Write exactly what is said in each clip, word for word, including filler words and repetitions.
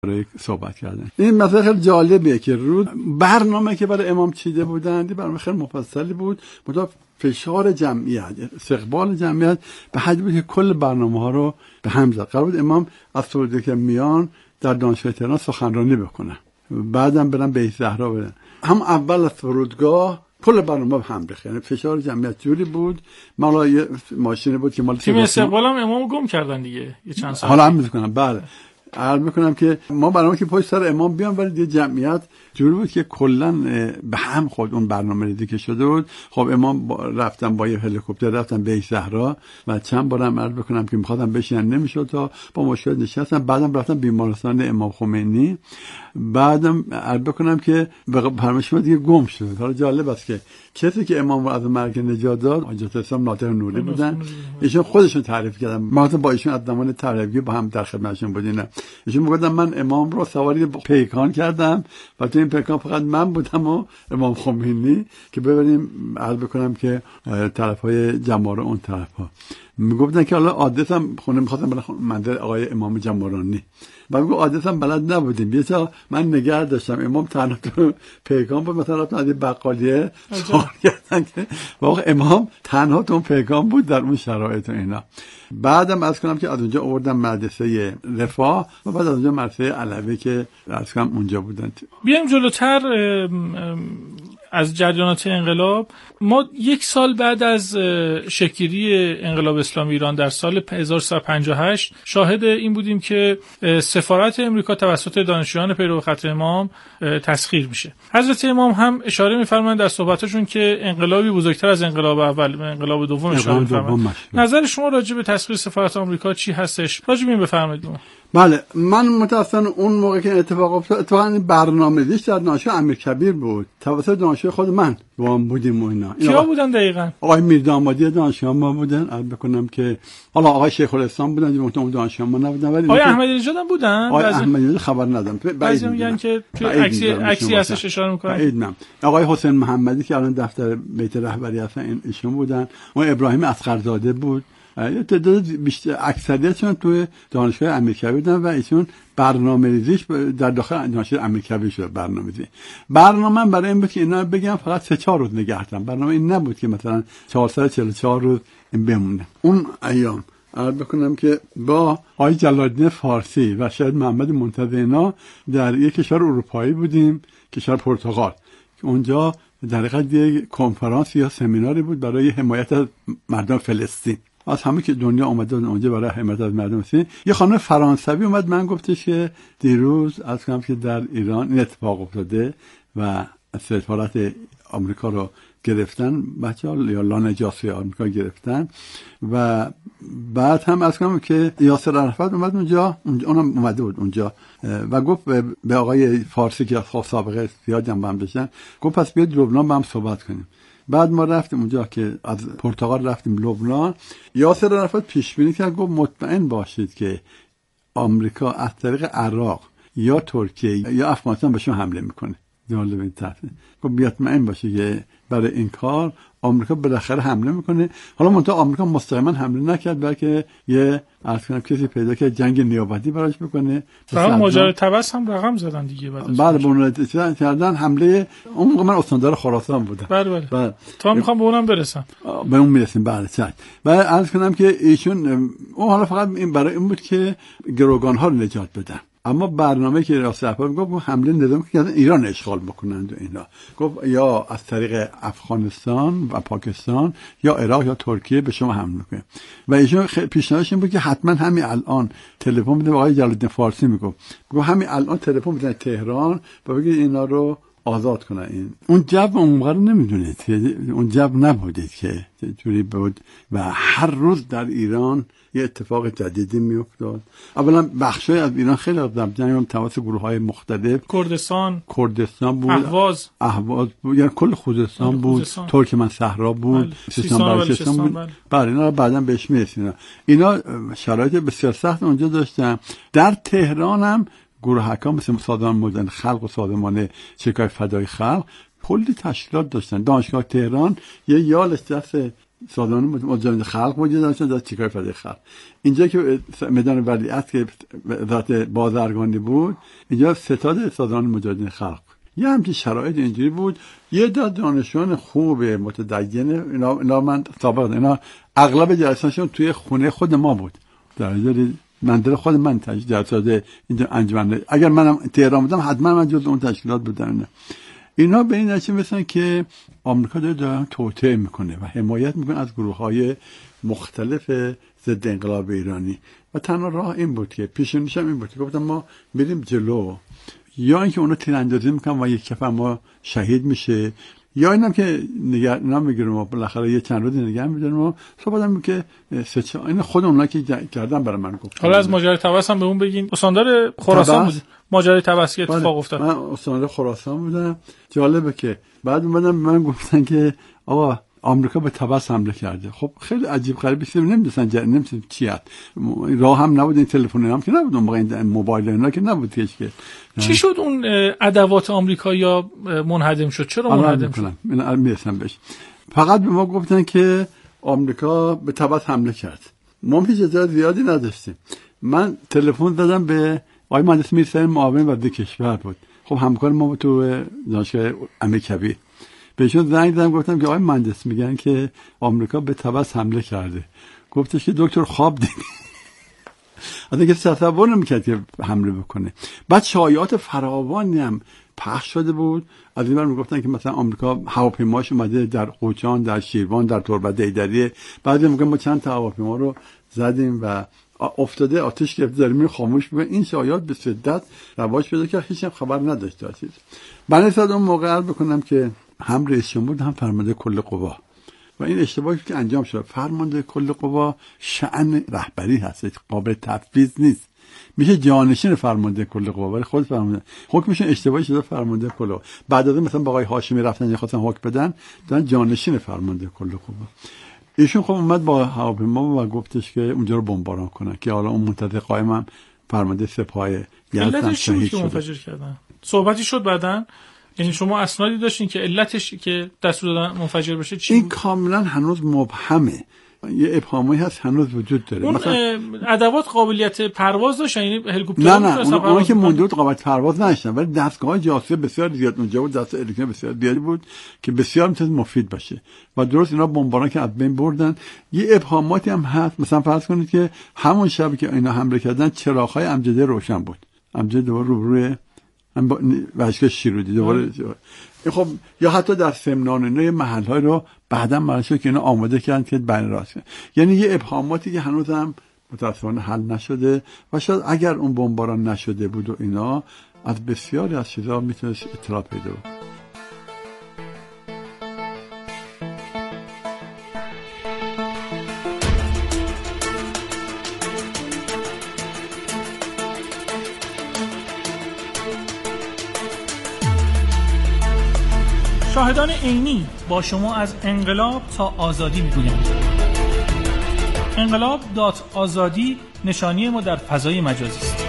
برای صحبت کردن. این مثلا خیلی جالبیه که رو برنامه که برای امام چیده بودن دی برنامه خیلی مفصلی بود، مدام فشار جمعیت، استقبال جمعیت به حدی بود که کل برنامه ها رو به هم زد. قرار بود امام از فرودگاه که میان در دانشگاه تهران سخنرانی بکنن، بعدم برن بیت زهرا برن. هم اول از فرودگاه کل برنامه به هم ریخت، یعنی فشار جمعیت جوری بود. مالا یه ماشین بود که مال تیم استقبالم امام گم کردن دیگه یه چند سال. حالا هم میکنم بله عرض میکنم که ما برنامه که پشت سر امام بیان، ولی دیگه جمعیت جوری بود که کلا به هم خود اون برنامه ریزی که شده بود. خب امام با رفتن با یه هلیکوپتر رفتن بیت زهرا و چند بارم عرض بکنم که می‌خواستم بشینن نمیشد تا با مشکل نشستن. بعدم رفتن بیمارستان امام خمینی. بعدم عرض بکنم که برنامه‌ش دیگه گم شد. حالا جالب است که کسی که امام رو از مرگ نجات داد حضرت اسلام ناطق نوری بودن. ایشون خودشون تعریف کردن، ما با ایشون از زمان طلبگی با هم در خدمتشون بودیم. ایشون میگفتن من امام رو سواری پیکان کردم و تو این پیکان فقط من بودم و امام خمینی که ببینیم عرض بکنم که طرفای جماره اون طرفا. میگفتن که حالا عادتم خونه می‌خواستم برم منزل آقای امام جمارانی، من میگم عادتم بلد نبودیم، بیا تا من نگه داشتم امام تنها تو پیکان بود. مثلا رفتن از بقالیه سوال کردن که واقعا امام تنها تو پیکان بود در اون شرایط و اینا. بعدم از کنم که از اونجا آوردم مدرسه رفاه و بعد از اونجا مدرسه علوی که از کنم اونجا بودن. بیایم جلوتر از جریانات انقلاب. ما یک سال بعد از شکل‌گیری انقلاب اسلامی ایران در سال هزار و سیصد و پنجاه و هشت شاهد این بودیم که سفارت امریکا توسط دانشجویان پیرو خط امام تسخیر میشه. حضرت امام هم اشاره می‌فرمایند در صحبتاشون که انقلابی بزرگتر از انقلاب اول، انقلاب دوم اشاره می‌فرمایند. نظر شما راجع به تسخیر سفارت آمریکا چی هستش؟ راجع به این بفرمایید. بله، من متأسفانه اون موقع که اتفاق افتاد اتفاقا برنامه‌ریزیش در دانشگاه امیرکبیر بود، توسط دانشگاه خود من با هم بودیم و اینا. کیا بودن دقیقاً؟ آقای میردامادی دانشگاه ما بودن، البته بکنم که حالا آقای شیخ الاسلام بودن، اون دانشگاه ما نبودن، ولی آقای احمدی نژاد هم بودن. آقای احمدی نژاد خبر ندارم. بعضی میگن که تو عکسی عکسی ازش اشاره می‌کنن. آقای حسین محمدی که الان دفتر بیت رهبری هستن ایشون بودن. اون ابراهیم اصغرزاده بود. تعداد بیشتر اکثریتشون توی دانشگاه امیرکبیر بودن و ایشون برنامه‌ریزیش در داخل دانشگاه امیرکبیر شده. برنامه‌ریزی برنامه برای این بود که اینا بگم فقط سه چهار روز نگه دارم. برنامه این نبود که مثلا چهارصد و چهل و چهار روز این بمونه. اون ایام عرض بکنم که با آقای جلال‌الدین فارسی و شاید محمد منتظر اینا در یک کشور اروپایی بودیم، کشور پرتغال، که اونجا در حقیقت یک کنفرانس یا سمیناری بود برای حمایت از مردم فلسطین. از همه که دنیا اومده اونجا برای حمایت از مردم فلسطین. یه خانم فرانسوی اومد من گفتش که دیروز از کنم که در ایران این اتفاق افتاده و سفارت آمریکا رو گرفتن، بچه‌ها یا لانجاسی آمریکا گرفتن. و بعد هم از کنم که یاسر عرفات اومد اونجا، اونم اومده بود اونجا و گفت به آقای فارسی که خب سابقه زیادی هم با هم داشتن، گفت پس بیاید لبنان با هم صحبت کنیم. بعد ما رفتیم اونجا که از پرتغال رفتیم لبنان. یاسر عرفات پیش بینی کرد، گفت مطمئن باشید که آمریکا از طریق عراق یا ترکیه یا افغانستان به شما حمله میکنه. جالب این طرفه. گفت مطمئن باشید که برای این کار آمریکا بالاخره حمله میکنه. حالا منتها آمریکا مستقیما حمله نکرد، بلکه یه اصلا کنم کسی پیدا که جنگ نیابتی براش بکنه. فقط ماجرای طبس هم رقم زدن دیگه بعد. بعد اون کردن حمله. اون موقع من استاندار خراسان بودم. بله بله. تا میخوام به اونم برسم. به اون میرسیم. بله چش. بعد عرض کنم که ایشون اون حالا فقط این برای این بود که گروگان ها رو نجات بدن. اما برنامه که راست اپا گفت حمله نظام که ایران اشغال بکنند و اینا، گفت یا از طریق افغانستان و پاکستان یا عراق یا ترکیه به شما حمله کنه. و ایشون پیشنهادش این بود که حتما همین الان تلفن بده. آقای جلال‌الدین فارسی میگفت گفت همین الان تلفن بزنید تهران و بگید اینا رو آزاد کنه. این اون جو اون موقع رو نمیدونید، اون جو نبودید که جوری بود و هر روز در ایران یه اتفاق جدیدی میافتاد. اولا بخشای از ایران خیلی در جنگ توسط گروه‌های مختلف، کردستان کردستان بود، اهواز اهواز بود، یعنی کل خوزستان بود، ترکمن صحرا بود، سیستان بلوچستان بود. بله اینا رو بعداً بهش میرسیدن. اینا شرایط بسیار سخت اونجا داشتن. در تهران هم گروه حکام مثل سازمان مدن خلق و سازمان شکایت فدای خلق کلی تشکیلات داشتن. دانشگاه تهران یه یالش دست سازمان مجاهدین خلق وجود داشت در چیکار فدای خلق. اینجا که میدان ولیعصر که وزارت بازرگانی بود، اینجا ستاد سازمان مجاهدین خلق. یه همچین شرایط اینجوری بود. یه داد دانشجویان خوب متدین، اینا, اینا من سابقا اینا اغلب جلسه‌شون توی خونه خود ما بود، در منزل خود من جلسات اینجا انجمن. اگر منم تهران بودم حتما من جز اون تشکیلات بودم. اینا به این نتیجه مثلا که آمریکا داره داره توطئه میکنه و حمایت میکنه از گروه‌های مختلف ضد انقلاب ایرانی و تنها راه این بود که پیشونیش هم این بود که گفتم ما بریم جلو، یا اینکه اونا تیراندازی میکنن و یک کف ما شهید میشه، یا اینم که نگران میگیریم و بالاخره یه چند روز نگه میداریم و صحبت هم که سه این خود اونا که کردن برای من گفت. حالا از ماجرای طبس هم به اون بگین. استاندار خراسان بود ماجرای طبس که اتفاق افتاد. من استاندار خراسان بودم. جالبه که بعد اومدن به من گفتن که آقا آمریکا به طبس حمله کرده. خب خیلی عجیب غریبه، نمیدونن جر... نمیدونن چی هست. راه هم نبود، این تلفن هم که نبود، اون موقع این موبایل اینا که نبود که چی شد اون ادوات آمریکایی‌ها منهدم شد؟ چرا منهدم شد؟ من میرسم بهش. فقط به ما گفتن که آمریکا به طبس حمله کرد. ما هیچ اطلاع زیادی نداشتیم. من تلفن زدم به آقای مهندس میرسن معاون وزیر کشور بود. خب همکار ما تو دانشگاه امیرکبیر. بهشون زنگ زدم گفتم که آقای مهندس میگن که آمریکا به طبس حمله کرده. گفتش که دکتر خواب دید. اصلا که تصور نمیکرد که حمله بکنه. بعد شایعات فراوانی هم پخش شده بود. از این ور میگفتن که مثلا آمریکا هواپیماش اومده در قوچان، در شیروان، در تربت ایدریه. بعضی میگن ما چند تا هواپیما رو زدیم و افتاده، آتش گرفته، داریم می خاموش بگن. این شایعات به شدت رواج پیدا کرد، هیچ هم خبر نداشت از چیز. بنابراین صد اون موقع عرض بکنم که هم رئیس جمهور هم فرمانده کل قوا و این اشتباهی که انجام شد. فرمانده کل قوا شأن رهبری هست، قابل تفویض نیست. میشه جانشین فرمانده کل قوا، ولی خود فرمانده حکمشون اشتباهی شده. فرمانده کل قوا بعد از مثلا با آقای هاشمی رفتن خواستن حکم بدن، دادن جانشین فرمانده کل قوا. ایشون خب اومد با هواپیما و گفتش که اونجا رو بمباران کنن که حالا اون منتظر قائم هم فرمانده سپاه یزد شهید شد. منفجر کردن. صحبتی شد بعدن، یعنی شما اسنادی داشتین که علتش که دستور دادن منفجر بشه چی این بود؟ کاملا هنوز مبهمه، یه ابهامی هست هنوز وجود داره. اون مثلا ادوات قابلیت پرواز داشتن، یعنی هلیکوپتر نه نه اون اون که موندود قابلیت پرواز نداشتن، ولی دستگاه جاسوسی بسیار زیاد اونجا بود، دستگاه الکترونیکی بسیار زیادی بود که بسیار میتونه مفید باشه و درست اینا بمباران که از بین بردن. یه ابهاماتی هم هست، مثلا فرض کنید که همون شب که اینا حمله کردن چراغ‌های امجده روشن بود. امجده دوباره روبروی هم با وشک شیرودی دوباره. خب یا حتی در سمنان اینا محل‌های رو بعداً معلوم شد که اینا آماده کردن که بین راست کنن. یعنی یه ابهاماتی که هنوز هم متأسفانه حل نشده و شاید اگر اون بمباران نشده بود و اینا از بسیاری از چیزا میتونست اطلاع پیدا کنه. شاهدان عینی با شما از انقلاب تا آزادی میگویند. انقلاب دات آزادی نشانی ما در فضای مجازی است.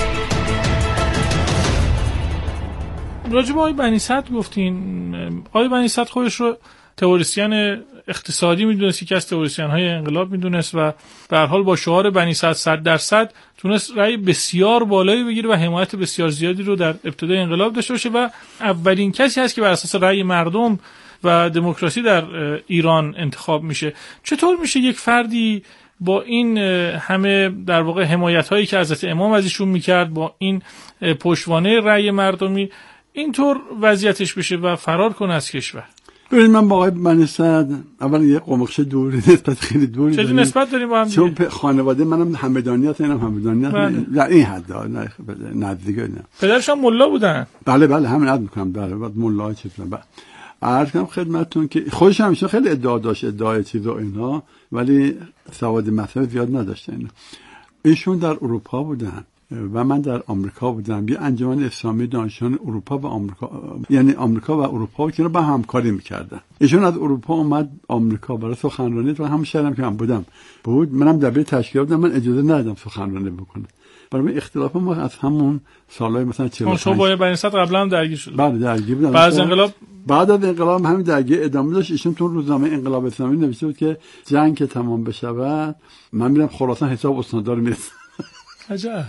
راجب آقای بنی صدر گفتین. آقای بنی صدر خودش رو تئوریسین اقتصادی میدونست، یکی از تئوریسین های انقلاب میدونست و به هر حال با شعار بنی صدر صد درصد تونست رأی بسیار بالایی بگیره و حمایت بسیار زیادی رو در ابتدای انقلاب داشته باشه و اولین کسی هست که بر اساس رأی مردم و دموکراسی در ایران انتخاب میشه. چطور میشه یک فردی با این همه در واقع حمایت هایی که حضرت امام از ایشون میکرد، با این پشتوانه رأی مردمی، اینطور وضعیتش بشه و فرار کنه از کشور؟ ببینید من با آقای بنی صدر اول یه قمقشه دوری نسبت خیلی دوری چه نسبت داریم با هم؟ چون خانواده منم همدانی هست، اینم همدانی هست در این حد نزدیکه. پدرشون ملا بودن؟ بله بله همین عد میکنم. بله بعد ملا چه بودن. عرض کنم خدمتتون که خودش همیشه خیلی ادعا داشت، ادعای چیز و اینا، ولی سواد مطلب زیاد نداشتن. اینا ایشون در اروپا بودن و من در آمریکا بودم. یه انجمن اسلامی دانشجویان اروپا و آمریکا، یعنی آمریکا و اروپا که با همکاری میکردن. ایشون از اروپا اومد آمریکا برای سخنرانی و همون شهرم که من بودم بود. منم دبیر تشکیل دادم، من اجازه ندادم سخنرانی بکنه. برای اختلاف ما از همون سالهای مثلا چهل و پنج. شما با بنی صدر قبلا هم درگیر شد؟ بله درگیر بودم. بعد از انقلاب بعد از انقلاب همین درگیری ادامه داشت. ایشون تو روزنامه انقلاب اسلامی نوشته بود که جنگ که تمام بشود من میرم خراسان حساب استاندار میرسم. عجب.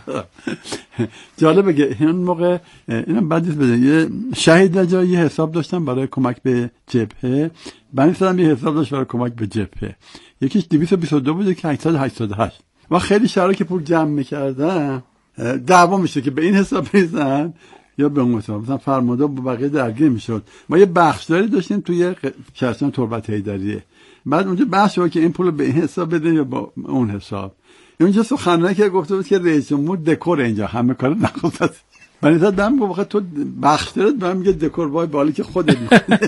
جالبه که این موقع اینم بعدش بده یه شهید رجایی حساب داشتن برای کمک به جبهه، بنی صدام یه حساب داشت برای کمک به جبهه، یکیش دویست و بیست و دو بود که هشتصد و هشتاد و هشت. و خیلی شهرها که پول جمع میکردن دعوا میشه که به این حساب بریزن یا به اون حساب، مثلا فرمانده با بقیه درگیر میشد. ما یه بخشداری داشتیم توی شهرستان تربت حیدریه، بعد اونجا بحث شد که این پول به این حساب بده یا با اون حساب. اونجا سخنرانی که گفته بود که رئیس جمهور دکور اینجا همه کار نخواست. من اصلا دم گفت تو بخشدارت به من میگه دکور وای بالی که خودت میکنه.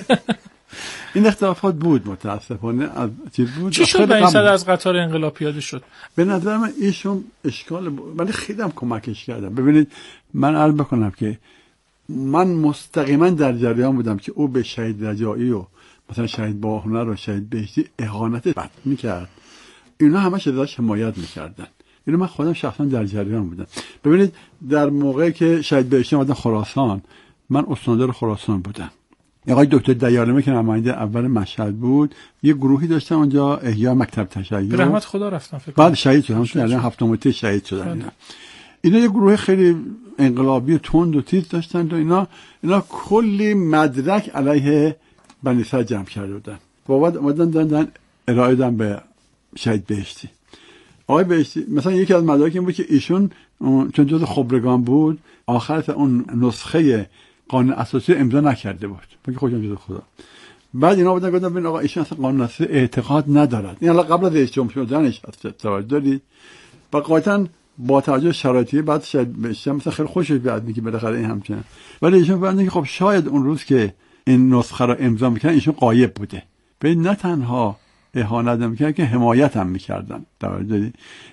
این اختلافات بود متاسفانه. از چیز بود. چی شد به این صد از قطار انقلاب پیاده شد؟ به نظر من ایشون اشکال بود، ولی خیلی هم کمکش کردم. ببینید من عرض بکنم که من مستقیما در جریان بودم که او به شهید رجایی و مثلا شهید باهنر و شهید بهشتی اهانت بد میکرد، اینا همش ازش حمایت میکردن. اینو من خودم شخصا در جریان بودم. ببینید در موقعی که شهید بهشتی اومدن خراسان، من استاندار خراسان بودم. آقای دکتر دیارمه که نماینده اول مشهد بود، یه گروهی داشتن اونجا احیا مکتب تشیع، رحمت خدا رفتن فکر بعد شهید شدن، الان هفتم ته شهید شدن. اینا اینا یه گروه خیلی انقلابی تند و تیز داشتن و اینا اینا کلی مدرک علیه بنی صدر جمع کرده بودن. بعد اومدن دادن ارائه دادن به شهید بهشتی. آقای بهشتی مثلا یکی از مدارک این بود که ایشون چون جزء خبرگان بود آخرش اون نسخه قانون اساسی امضا نکرده بود، بگه خودم جزء خدا. بعد اینا بودن گفتن ببین آقا ایشون اصلا قانون اساسی اعتقاد ندارد. این الان قبل از رئیس جمهور شدنش هست، توجه دارید؟ و قاطعا با توجه شرایطی بعد شاید بشه مثلا خیلی خوشش بیاد میگه بالاخره این همچنان، ولی ایشون فهمیدن که خب شاید اون روز که این نسخه رو امضا میکنن ایشون غایب بوده. ببین نه تنها اهانت میکردن که حمایت هم میکردن. توجه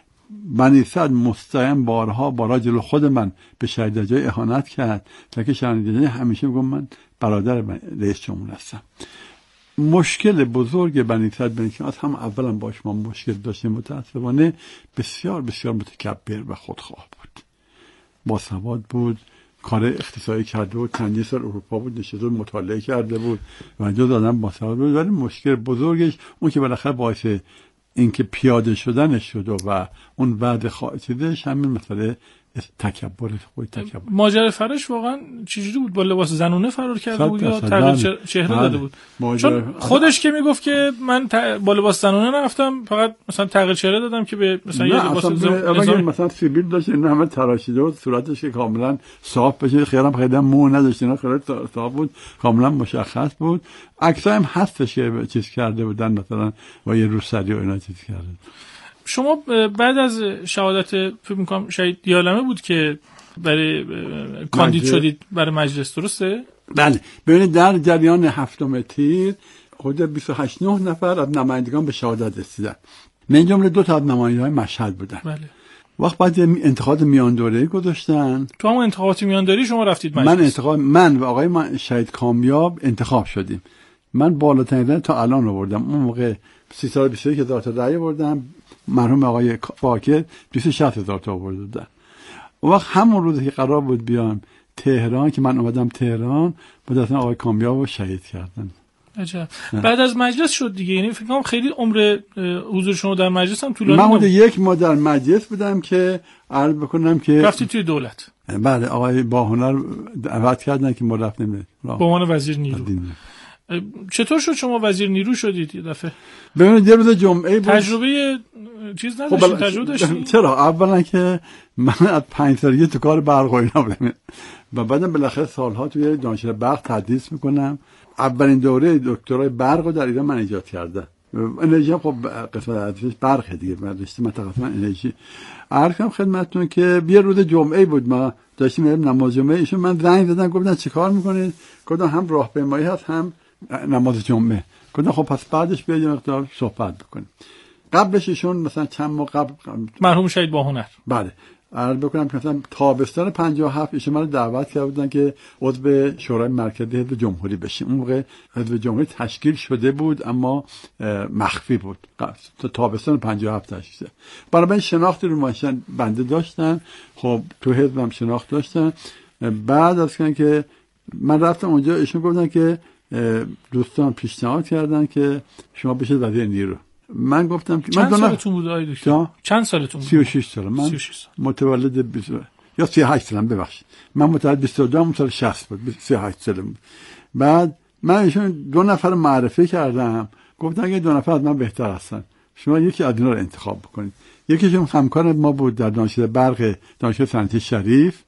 بنی صدر مستقیم بارها بارها جلو خود من به شهید رجایی اهانت کرد تا که شهید رجایی همیشه میگم من برادر رئیس جمهور هستم. مشکل بزرگ بنی صدر بنی که از هم اولا باش ما مشکل داشتیم، متاسفانه بسیار بسیار متکبر و خودخواه بود، با سواد بود، کار اقتصادی کرده بود، چند سال اروپا بود نشسته بود مطالعه کرده بود و جز آدم با سواد بود. ولی مشکل بزرگش اون که بالاخره باعث اینکه پیاده شدنش شد و اون بعد خواهدش همین مسئله تکبر خود تکبر. ماجرای فرش واقعا چجوری بود؟ با لباس زنونه فرار کرده بود یا تغییر چهره داده بود؟ چون خودش که میگفت که من با لباس زنونه نرفتم، فقط مثلا تغییر چهره دادم که به مثلا یه لباس زنونه مثلا سیبیل داشت، این همه تراشیده بود، صورتش که کاملا صاف بشه، خیلی خیلی مو نداشت، اینا خیلی صاف بود، کاملا مشخص بود. عکسای هم هستش که چیز کرده بودن مثلا با یه روسری و اینا چیز کرده. شما بعد از شهادت فکر می‌کنم شهید دیالمه بود که برای کاندید شدید برای مجلس، درسته؟ بله. ببینید در جریان هفتم تیر حدود بیست و هشت نه نفر از نمایندگان به شهادت رسیدن. من جمله دو تا از نمایندگان مشهد بودن. بله. وقت بعد انتخابات میان دوره‌ای گذاشتن. تو همون انتخابات میان دوره‌ای شما رفتید مجلس؟ من انتخاب من و آقای من شهید کامیاب انتخاب شدیم. من بالاترین تا الان آوردم. اون موقع سیصد و بیست و یک هزار تا رأی آوردم. مرحوم آقای پاکر دویست و شصت هزار تا آورده بودن. اون وقت همون روزی که قرار بود بیام تهران که من اومدم تهران، بود اصلا آقای کامیاب رو شهید کردن. عجب. بعد از مجلس شد دیگه، یعنی فکر کنم خیلی عمر حضور شما در مجلس هم طولانی نبود. من یک ماه در مجلس بودم که عرض بکنم که رفتی توی دولت. بعد آقای باهنر دعوت کردن که ما رفتیم به عنوان وزیر نیرو. چطور شد شما وزیر نیرو شدید یه دفعه؟ ببینید یه روز جمعه بود. تجربه چیز نداشتید؟ تجربه داشتید؟ چرا؟ اولا که من از پنج سالگی تو کار برق و اینا بودم و بعدم بالاخره سالها توی دانشگاه برق تدریس میکنم. اولین دوره دکترای برق رو در ایران من ایجاد کردم. انرژی خب قسمت ازش برقه دیگه، من رشته متخصص انرژی. عرض کنم خدمتتون که یه روز جمعه بود، ما داشتیم نماز جمعه، ایشون من زنگ زدن گفتن چیکار میکنید؟ گفتم هم راهپیمایی هست هم نماز جمعه. گفتم خب پس بعدش بیاید مقدار صحبت بکنیم. قبلش ایشون مثلا چند ماه قبل مرحوم شهید باهنر، بله، عرض بکنم که مثلا تابستان پنجاه و هفت ایشون من دعوت کرده بودن که عضو شورای مرکزی حزب جمهوری بشیم. اون موقع حزب جمهوری تشکیل شده بود اما مخفی بود، تا تابستان پنجاه و هفت تشکیل شد. برای شناختی رو ماشین بنده داشتن، خب تو حزبم شناخت داشتن. بعد از که من رفتم اونجا ایشون گفتن که دوستان پیشنهاد کردن که شما بشید وزیر نیرو. من گفتم که چند سالتون بود آقای دکتر؟ چند سالتون بود؟ سی و شش سال. من سی و شش سال. متولد بیست یا سی و هشت سالم ببخشید. من متولد بیست و دو سال شصت بود. سی و هشت سالم بود. بعد من ایشون دو نفر معرفی کردم، گفتن اگه دو نفر از من بهتر هستن شما یکی از اینا رو انتخاب بکنید. یکیشون همکار ما بود در دانشگاه برق دانشگاه صنعتی شریف،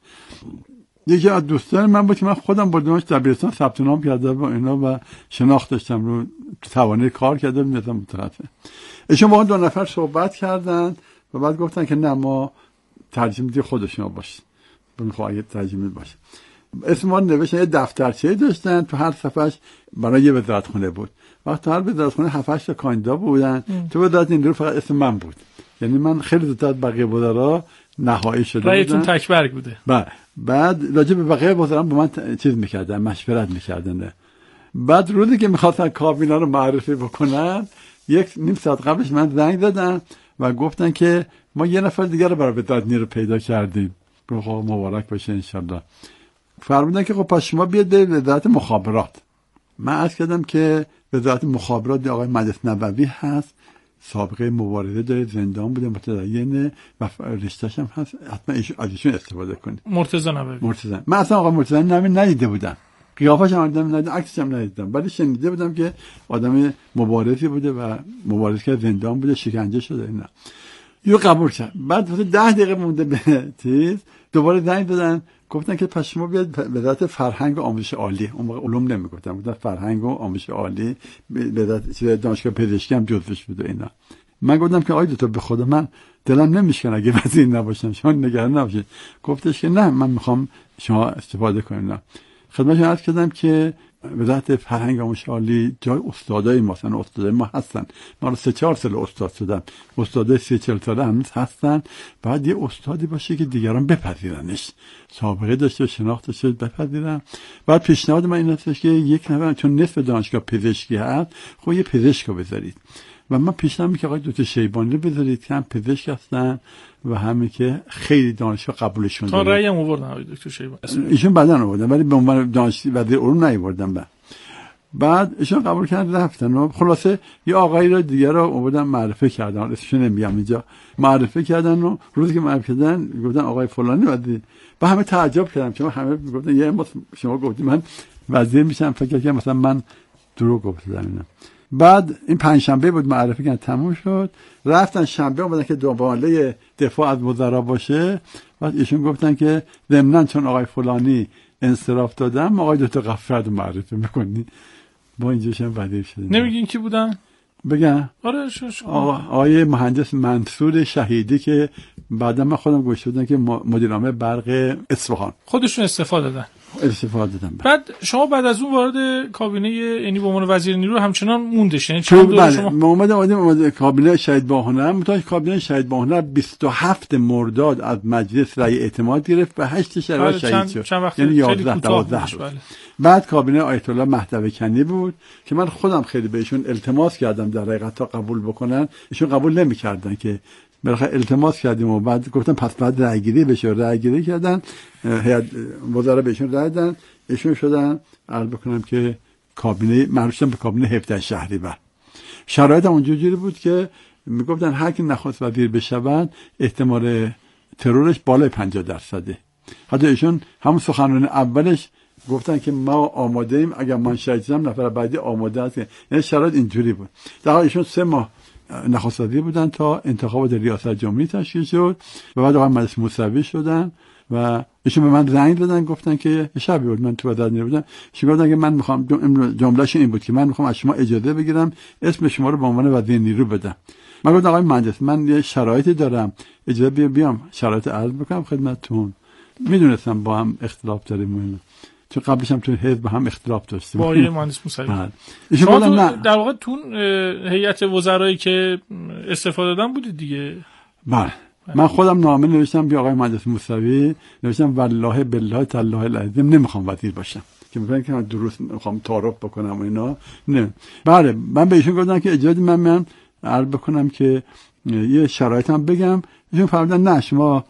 یکی از دوستان من بود که من خودم بردمش دبیرستان ثبت نام کرده و اینا و شناخت داشتم رو توانایی کار کرده میذارم مترفه. ایشون با اون دو نفر صحبت کردن و بعد گفتن که نه ما ترجمه دی خود شما باشید، بخوام اگه ترجمه باشه. اسم ما نوشتن، یه دفترچه داشتن تو هر صفحش برای یه وزارتخونه بود. وقتی هر وزارتخونه هفت هشت تا کاندیدا بودن، تو وزارت نیرو فقط اسم من بود. یعنی من خیلی زودتر از بقیه وزرا نهایی شده بودم. رایتون تکبرگ بوده. بعد بعد راجع به بقیه وزرا با من ت... چیز می‌کردن، مشورت می‌کردن. بعد روزی که می‌خواستن کابینه رو معرفی بکنن، یک نیم ساعت قبلش من زنگ زدم و گفتن که ما یه نفر دیگه رو برای وزارت نیرو پیدا کردیم. خب مبارک باشه ان شاءالله. فرمودن که خب پس شما بیاد به وزارت مخابرات. من عرض کردم که وزارت مخابرات آقای مجلس نبوی هست، سابقه مبارزه داره، زندان بوده، متدینه و رشته‌اش هم هست، حتما ازشون استفاده کنید. مرتضی نبوی. مرتضی. من اصلا آقای مرتضی نبوی ندیده بودم. قیافش هم ندیدم، ندیدم، عکسش هم ندیدم. ولی شنیده بودم که آدم مبارزی بوده و مبارزه که زندان بوده، شکنجه شده اینا. یو قبول کرد. بعد ده دقیقه مونده به چیز دوباره زنگ دادن، گفتن که پس شما بیاد وزارت فرهنگ و آموزش عالی. اون موقع علوم نمیگفتن، وزارت فرهنگ و آموزش عالی، وزارت دانشگاه پزشکی هم جزوش بود اینا. من گفتم که آقای دکتر به خدا من دلم نمیشکنه اگه وزیر نباشم، شما نگران نباشید. گفتش که نه من میخوام شما استفاده کنید. خدمتتون عرض کردم که وزارت فرهنگ و آموزش عالی جای استادای ما هستن، استادای ما هستن. ما رو سه چهار سال استاد شدم، استادای سی چهل ساله هنوز هستن. بعد یه استادی باشه که دیگران بپذیرنش، سابقه داشته، شناخت داشته، بپذیرن. بعد پیشنهاد من این هستش که یک نفر چون نصف دانشگاه پزشکی هست، خب یه پزشک رو بذارید. و من پیشنهاد میکنم که آقای دکتر شیبانی رو بذارید که هم پزشک هستن و همین که خیلی دانشگاه قبولشون داره. تا رأی هم آوردن آقای دکتر شیبانی. ایشون بعداً آوردن ولی به عنوان دانشگاه وزیر علوم نیاوردن. بعد بعد ایشون قبول کردن رفتن و خلاصه یه آقایی رو دیگه رو آوردن معرفی کردن، اسمش نمیگم اینجا، معرفی کردن و روزی که معرفی کردن گفتن آقای فلانی وزیر. و همه تعجب کردن چون همه گفتن یه ما شما گفتید من وزیر میشم، فکر کردم مثلا من دروغ گفتم اینا. بعد این پنج شنبه بود معرفی کردن، تموم شد. رفتن شنبه اومدن که دنباله دفاع از وزرا باشه. بعد ایشون گفتن که ضمناً چون آقای فلانی انصراف دادم آقای دکتر غفرت رو معرفی میکنی. با اینجاش هم وزیر شدن. نمیگین کی بودن؟ بگم آره شو شو. آقای مهندس منصور شهیدی که بعدا من خودم گوش دادم که مدیر عامل برق اصفهان، خودشون استفاده دادن. استفاده دادن. بعد شما بعد از اون وارد کابینه یعنی به عنوان وزیر نیرو همچنان موندش، یعنی چند دوره شما محمد اومد کابینه شهید باهنر، متأسف کابینه شهید باهنر بیست و هفت مرداد از مجلس رأی اعتماد گرفت و هشت شهروند شهید شد، چند یعنی یازده دوازده. بعد کابینه آیت الله مهدوی کنی بود که من خودم خیلی بهشون التماس کردم در حقیقت تا قبول بکنن، ایشون قبول نمی‌کردن که بالاخره التماس کردیم و بعد گفتم پس بعد رأیگیری بشه، رأیگیری کردن، هیئت وزرا بهشون رأی دادن، ایشون شدن عرض بکنم که کابینه معروف به کابینه هفده شهریور. شرایط هم اونجوری بود که میگفتن هر کی نخواست وزیر بشود احتمال ترورش بالای پنجاه درصده. حتی ایشون همون سخنرانی اولش گفتن که ما آماده ایم اگر من شهید شدم نفر بعدی آماده است. یعنی شرایط اینجوری بود. در حال ایشون سه ماه نخست وزیر بودن تا انتخابات ریاست جمهوری تشکیل شد و بعد آقای مجلس موسوی شدن و ایشون به من زنگ دادن گفتن که شبی بود من تو وزارت نیرو بودم، ایشون گفتن که من میخوام، جملهش این بود که من میخوام از شما اجازه بگیرم اسم شما رو به عنوان وزیر نیرو بدم. من گفتم آقای مهندس من یه شرایطی دارم، اجازه بیام شرایط عرض بکنم خدمتتون. میدونستم با هم اختلاف داریم اینا، چون قبلش هم تو حزب هم اختلاف داشتیم با آقای مهندس موسوی. شما تو در واقع تو هیئت وزرایی که استفاده دادن بودید دیگه؟ بله. من خودم نامه نوشتم به آقای مهندس موسوی، نوشتم والله بالله تالله العظیم نمیخوام وزیر باشم که میگن که من درست میخوام تعارف بکنم و اینا. نه بله من به ایشون گفتم که اجازه من من عرض بکنم که یه شرایطم بگم. ایشون فرمودن نه شما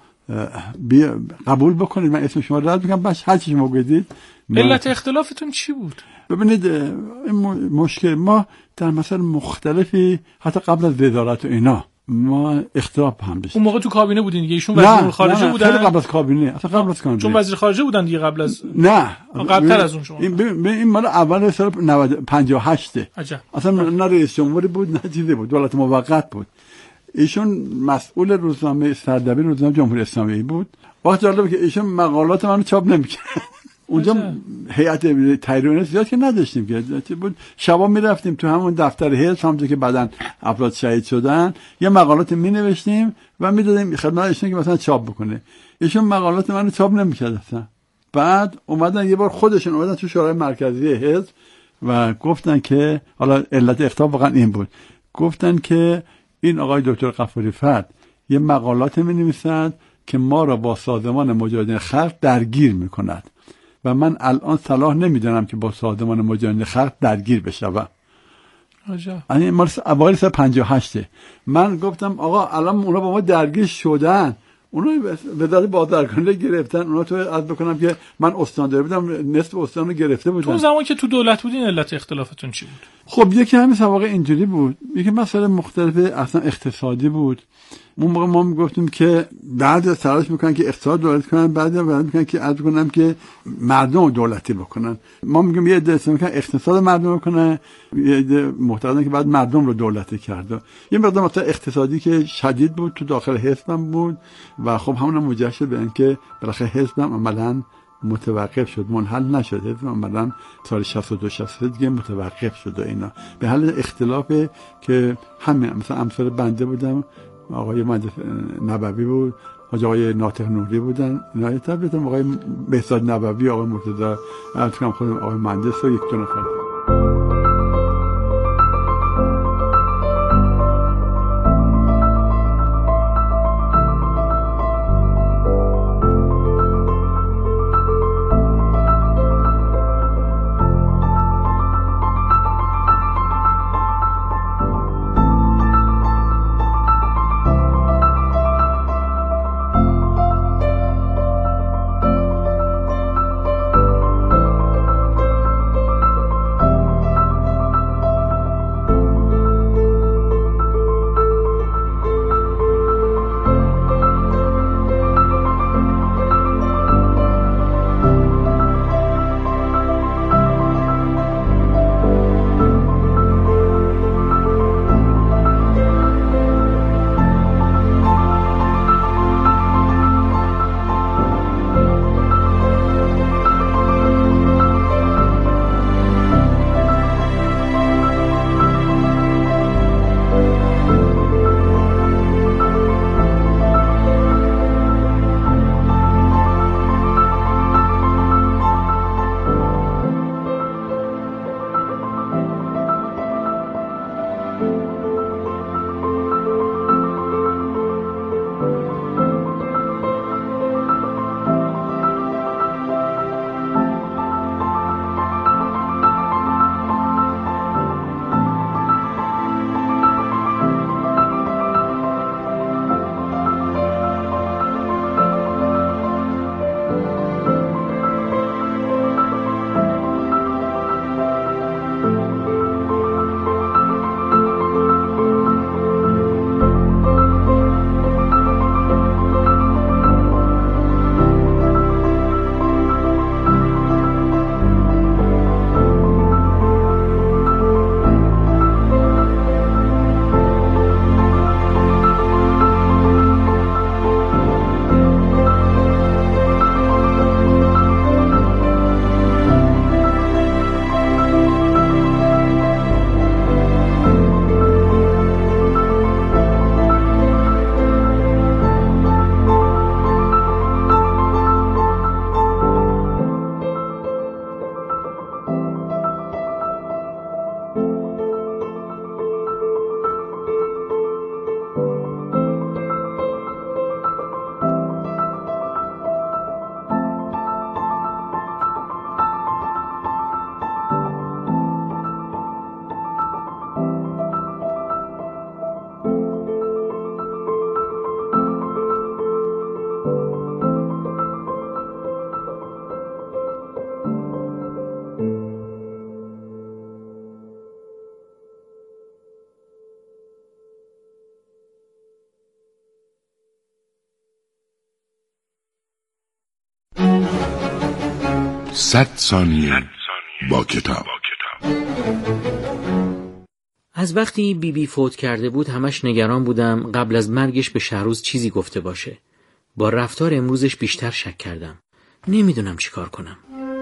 قبول بکنید من اسم شما رو رد میکنم، بس هر چی شما بگید. علت اختلافتون چی بود؟ ببینید این مشکل ما در مسائل مختلفی حتی قبل از وزارت و اینا ما اختلاف هم داشتیم. اون موقع تو کابینه بودین دیگه، ایشون وزیر خارجه بودن. خیلی قبل از کابینه، اصلا قبل از کابینه. چون وزیر خارجه بودن دیگه قبل از نه قبلتر از اون شما. این این مال اول سال پنجاه و هشت. عجب. اصلا نه رئیس جمهوری بود نه چیزی بود، دولت موقت بود. ایشون مسئول روزنامه سردبیر روزنامه جمهوری اسلامی بود. وقت جالبه که ایشون مقالات منو چاپ نمی‌کرد. اونجا هیئت تحریریه زیاد که نداشتیم که بود، شبا میرفتیم تو همون دفتر حزب همونجا که بعدن افراد شهید شدن یه مقالات مینوشتیم و میدادیم خدمت ایشون که مثلا چاپ بکنه. ایشون مقالات منو چاپ نمی‌کرد اصلا. بعد اومدن یه بار خودشون اومدن تو شورای مرکزی حزب و گفتن که حالا علت اختلاف واقعا این بود، گفتن که این آقای دکتر غفاری فرد یه مقالات می‌نویسد که ما را با سازمان مجاهدین خلق درگیر می‌کند و من الان صلاح نمیدونم که با سازمان مجاهدین خلق درگیر بشوم. عجب. این مال اوایل سال پنجاه و هشت. من گفتم آقا الان اونا با ما درگیر شدن، اونا وزارت بازرگانی گرفتن، اونا تو عرض بکنم که من استانداری بودم، نصف استان رو گرفته بودن. تو زمان که تو دولت بودین علت اختلافتون چی بود؟ خب یکی همین سابقه اینجوری بود، یکی مسئله مختلف اصلا اقتصادی بود. اون موقع ما میگفتیم که بعد تلاش میکنن که اقتصاد دولت کنن، بعد بعد میگن که عرض کنم که مردم دولتی بکنن. ما میگیم یه عده میگن اقتصاد مردم بکنن، یه عده معتقدن که بعد مردم رو دولتی کرد. یه مقدار مثلا اقتصادی که شدید بود تو داخل حزبم بود و خب همون موجه شد به اینکه بالاخره حزبم عملاً متوقف شد، منحل نشد. حزب عملاً سال شصت و دو شصت و سه دیگه متوقف شد و اینا به حال اختلافی که همه مثلا امثال بنده بودم، آقای مهندس نبوی بود، آقای ناطق نوری بودن، اینا تبلیغ آقای بهزاد نبوی، آقای مرتضی، البته خودم آقای مهندس و یک دو نفر. صد ثانیه با کتاب. از وقتی بیبی بی فوت کرده بود همش نگران بودم قبل از مرگش به شهروز چیزی گفته باشه. با رفتار امروزش بیشتر شک کردم. نمیدونم چی کار کنم.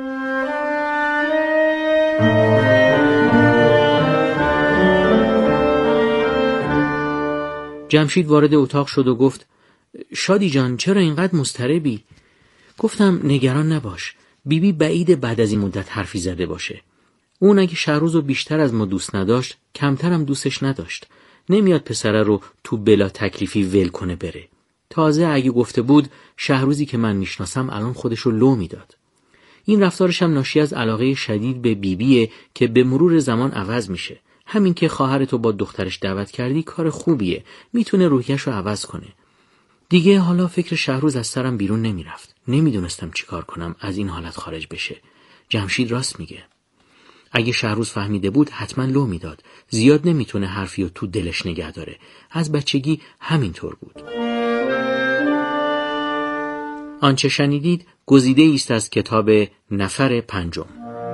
جمشید وارد اتاق شد و گفت شادی جان چرا اینقدر مضطربی؟ گفتم نگران نباش. بیبی بی بعید بعد از این مدت حرفی زده باشه. اون اگه شهروز رو بیشتر از ما دوست نداشت کمترم دوستش نداشت. نمیاد پسره رو تو بلا تکلیفی ول کنه بره. تازه اگه گفته بود شهروزی که من میشناسم الان خودش رو لو میداد. این رفتارش هم ناشی از علاقه شدید به بیبیه که به مرور زمان عوض میشه. همین که خواهرتو با دخترش دعوت کردی کار خوبیه. میتونه روحیش رو عوض کنه. دیگه حالا فکر شهروز از سرم بیرون نمیرفت. نمیدونستم چی کار کنم از این حالت خارج بشه. جمشید راست میگه. اگه شهروز فهمیده بود حتما لو میداد. زیاد نمیتونه حرفی رو تو دلش نگه داره. از بچگی همینطور بود. آنچه شنیدید گزیده است از کتاب نفر پنجم.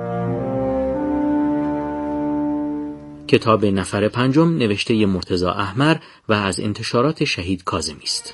کتاب نفر پنجم نوشته مرتضی احمر و از انتشارات شهید کاظمی است.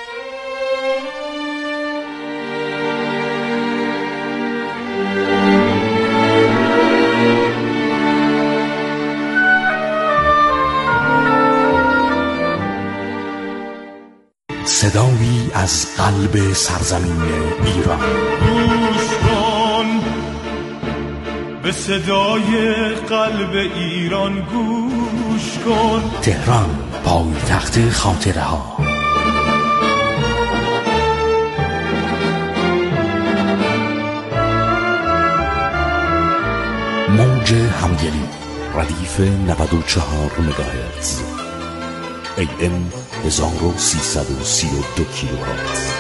صدایی از قلب سرزمین ایران. گوش کن به صدای قلب ایران، گوش کن. تهران پایتخت خاطره ها. موج همدلی ردیف نود و چهار مگاهرتز، ای ام هزار و سیصد و سی و دو کیلوهرتز.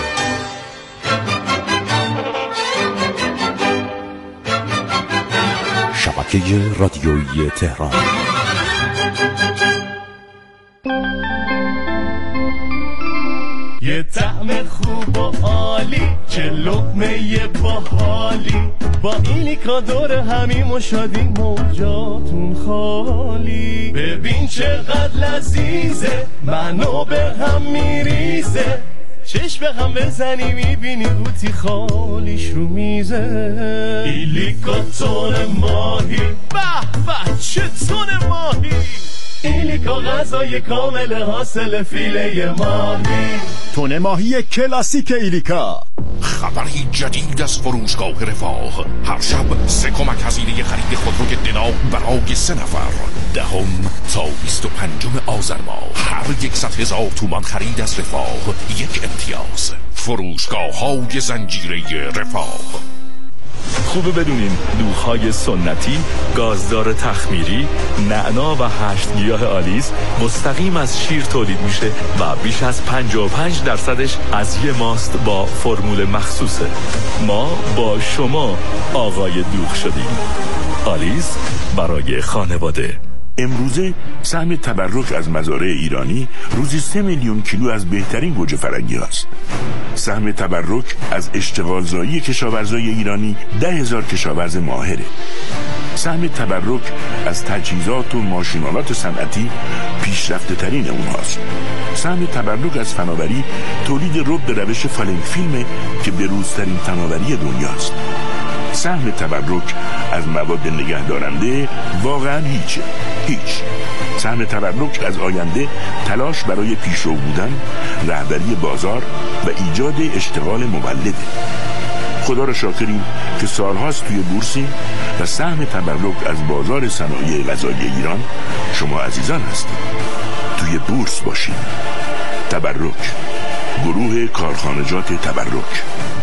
شبکه رادیویی تهران. یه طعم خوب و عالی، چه لقمه باحالی، با ایلیکا دور همیم و شادی موجاتون خالی. ببین چقدر لذیذه، منو به هم میریزه، چشم به هم بزنی میبینی قوطی خالیش رو میزه. ایلیکا تون ماهی، به به چه تون ماهی، ایلیکا غذای کامل حاصل فیله ماهی. تون ماهی کلاسیک ایلیکا. خبری جدید از فروشگاه رفاه. هر شب سه کمک هزینه خرید خودروی دنا برای سه نفر. دهم تا بیست و پنجم آذر ماه هر یکصد هزار تومان خرید از رفاه یک امتیاز. فروشگاه های زنجیره رفاه. خوبه بدونین دوغ‌های سنتی، گازدار تخمیری، نعنا و هشت گیاه آلیس مستقیم از شیر تولید میشه و بیش از پنجاه و پنج درصدش از یه ماست با فرمول مخصوصه. ما با شما آقای دوغ شدیم. آلیس برای خانواده. امروزه سهم تبرک از مزارع ایرانی روزی سه میلیون کیلو از بهترین گوجه فرنگی هاست. سهم تبرک از اشتغالزایی کشاورزای ایرانی ده هزار کشاورز ماهره. سهم تبرک از تجهیزات و ماشینالات صنعتی پیشرفته ترین اونهاست. سهم تبرک از فناوری تولید رب به روش فالنگ فیلم که بروزترین فناوری دنیاست. سهم تبرک از مواد نگهدارنده واقعا هیچه، هیچ. سهم تبرک از آینده تلاش برای پیشرو بودن، رهبری بازار و ایجاد اشتغال مولده. خدا را شاکریم که سالهاست توی بورسیم و سهم تبرک از بازار صنایع غذایی ایران شما عزیزان هستید. توی بورس باشید. تبرک، گروه کارخانجات تبرک.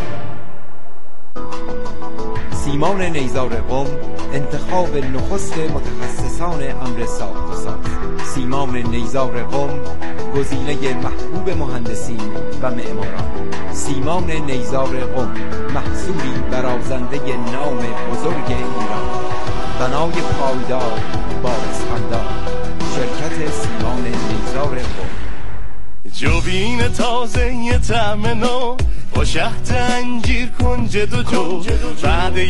سیمان نیزار قم، انتخاب نخست متخصصان امر ساخت و ساز. سیمان نیزار قم، گزینه محبوب مهندسین و معماران. سیمان نیزار قم، محصولی برازنده نام بزرگ ایران. بنای پایدار با اسفندار. شرکت سیمان نیزار قم. جوبین تازه یه طعم نو، با شهد انجیر کن جد و جو بعد